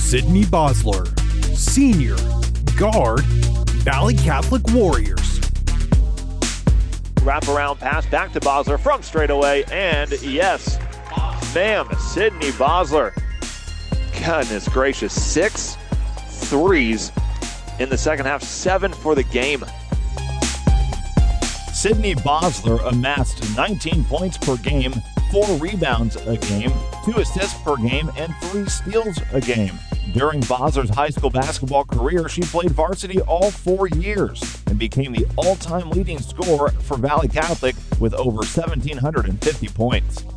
Sydney Bosler, senior, guard, Valley Catholic Warriors. Wraparound pass back to Bosler from straightaway, and yes, ma'am, Sydney Bosler. Goodness gracious, 6 threes in the second half, 7 for the game. Sydney Bosler amassed 19 points per game, 4 rebounds a game, 2 assists per game, and 3 steals a game. During Bosler's high school basketball career, she played varsity all 4 years and became the all-time leading scorer for Valley Catholic with over 1,750 points.